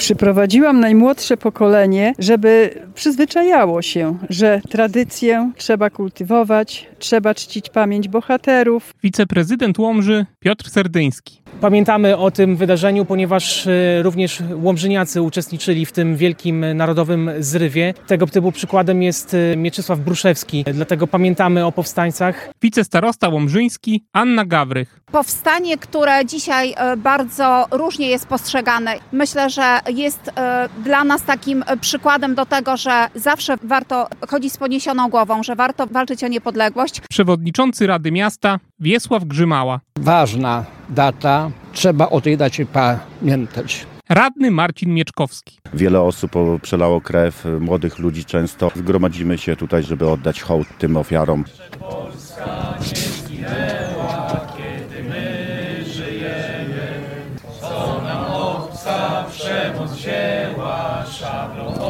Przyprowadziłam najmłodsze pokolenie, żeby przyzwyczajało się, że tradycję trzeba kultywować, trzeba czcić pamięć bohaterów. Wiceprezydent Łomży Piotr Serdyński. Pamiętamy o tym wydarzeniu, ponieważ również łomżyniacy uczestniczyli w tym wielkim narodowym zrywie. Tego typu przykładem jest Mieczysław Bruszewski, dlatego pamiętamy o powstańcach. Wicestarosta łomżyński Anna Gawrych. Powstanie, które dzisiaj bardzo różnie jest postrzegane, myślę, że jest dla nas takim przykładem do tego, że zawsze warto chodzić z podniesioną głową, że warto walczyć o niepodległość. Przewodniczący Rady Miasta Wiesław Grzymała. Ważna data, trzeba o tej dacie pamiętać. Radny Marcin Mieczkowski. Wiele osób przelało krew, młodych ludzi często. Zgromadzimy się tutaj, żeby oddać hołd tym ofiarom. Polska nie zginęła, kiedy my żyjemy. Co nam obca przemoc wzięła szablą.